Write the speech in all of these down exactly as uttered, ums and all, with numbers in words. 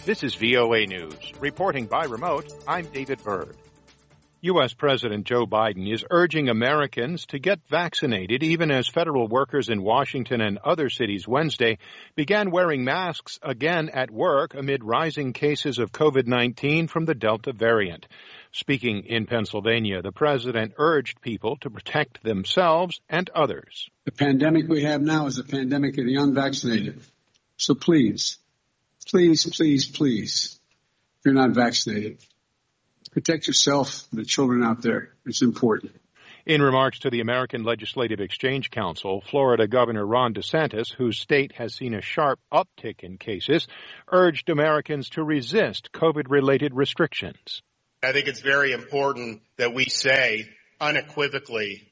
This is V O A News. Reporting by remote, I'm David Byrd. U S. President Joe Biden is urging Americans to get vaccinated even as federal workers in Washington and other cities Wednesday began wearing masks again at work amid rising cases of COVID nineteen from the Delta variant. Speaking in Pennsylvania, the president urged people to protect themselves and others. The pandemic we have now is a pandemic of the unvaccinated. So please, please, please, please, if you're not vaccinated, protect yourself and the children out there. It's important. In remarks to the American Legislative Exchange Council, Florida Governor Ron DeSantis, whose state has seen a sharp uptick in cases, urged Americans to resist COVID-related restrictions. I think it's very important that we say unequivocally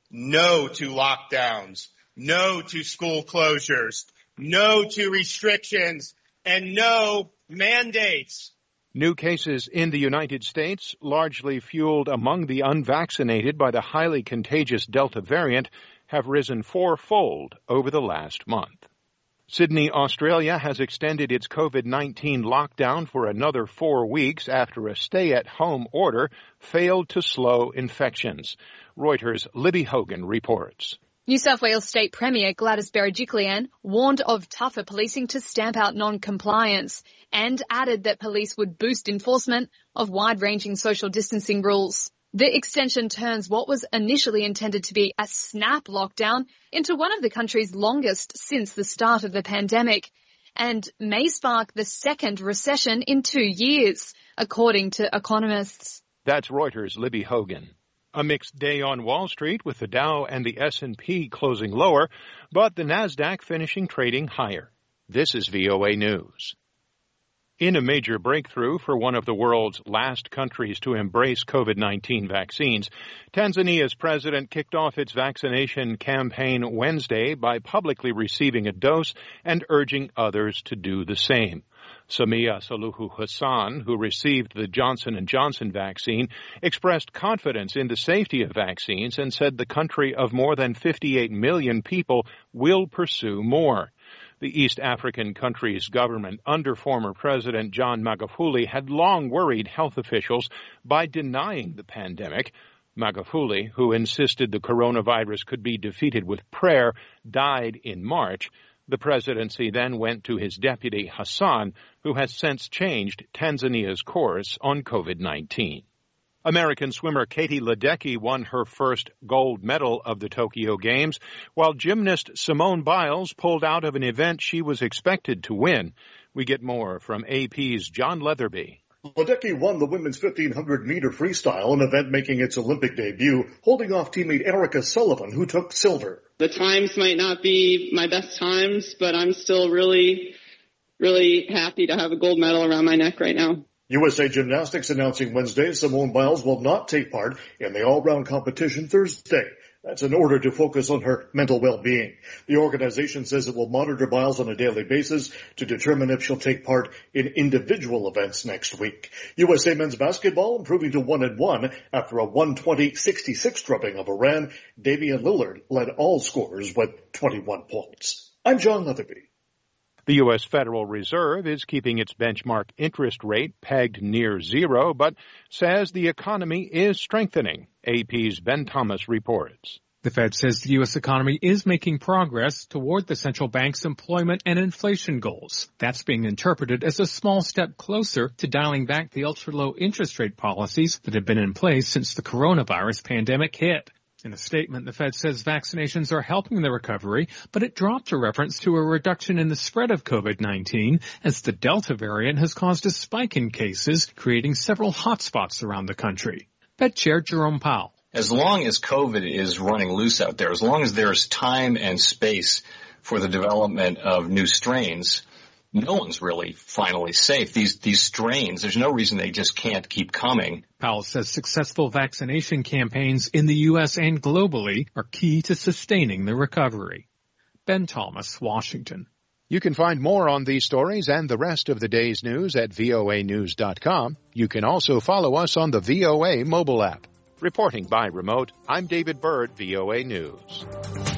no to lockdowns, no to school closures, no to restrictions, and no mandates. New cases in the United States, largely fueled among the unvaccinated by the highly contagious Delta variant, have risen fourfold over the last month. Sydney, Australia has extended its COVID nineteen lockdown for another four weeks after a stay-at-home order failed to slow infections. Reuters' Libby Hogan reports. New South Wales State Premier Gladys Berejiklian warned of tougher policing to stamp out non-compliance and added that police would boost enforcement of wide-ranging social distancing rules. The extension turns what was initially intended to be a snap lockdown into one of the country's longest since the start of the pandemic and may spark the second recession in two years, according to economists. That's Reuters' Libby Hogan. A mixed day on Wall Street with the Dow and the S and P closing lower, but the Nasdaq finishing trading higher. This is V O A News. In a major breakthrough for one of the world's last countries to embrace COVID nineteen vaccines, Tanzania's president kicked off its vaccination campaign Wednesday by publicly receiving a dose and urging others to do the same. Samia Suluhu Hassan, who received the Johnson and Johnson vaccine, expressed confidence in the safety of vaccines and said the country of more than fifty-eight million people will pursue more. The East African country's government under former President John Magufuli had long worried health officials by denying the pandemic. Magufuli, who insisted the coronavirus could be defeated with prayer, died in March. The presidency then went to his deputy, Hassan, who has since changed Tanzania's course on COVID nineteen. American swimmer Katie Ledecky won her first gold medal of the Tokyo Games, while gymnast Simone Biles pulled out of an event she was expected to win. We get more from A P's John Leatherby. Ledecky won the women's fifteen hundred meter freestyle, an event making its Olympic debut, holding off teammate Erica Sullivan, who took silver. The times might not be my best times, but I'm still really, really happy to have a gold medal around my neck right now. U S A Gymnastics announcing Wednesday Simone Biles will not take part in the all-round competition Thursday. That's in order to focus on her mental well-being. The organization says it will monitor Biles on a daily basis to determine if she'll take part in individual events next week. U S A men's basketball improving to one and one after a one twenty sixty-six drubbing of Iran. Damian Lillard led all scorers with twenty-one points. I'm John Leatherby. The U S. Federal Reserve is keeping its benchmark interest rate pegged near zero, but says the economy is strengthening. A P's Ben Thomas reports. The Fed says the U S economy is making progress toward the central bank's employment and inflation goals. That's being interpreted as a small step closer to dialing back the ultra-low interest rate policies that have been in place since the coronavirus pandemic hit. In a statement, the Fed says vaccinations are helping the recovery, but it dropped a reference to a reduction in the spread of COVID nineteen as the Delta variant has caused a spike in cases, creating several hotspots around the country. Fed Chair Jerome Powell. As long as COVID is running loose out there, as long as there's time and space for the development of new strains, no one's really finally safe. These these strains, there's no reason they just can't keep coming. Powell says successful vaccination campaigns in the U S and globally are key to sustaining the recovery. Ben Thomas, Washington. You can find more on these stories and the rest of the day's news at V O A news dot com. You can also follow us on the V O A mobile app. Reporting by remote, I'm David Byrd, V O A News.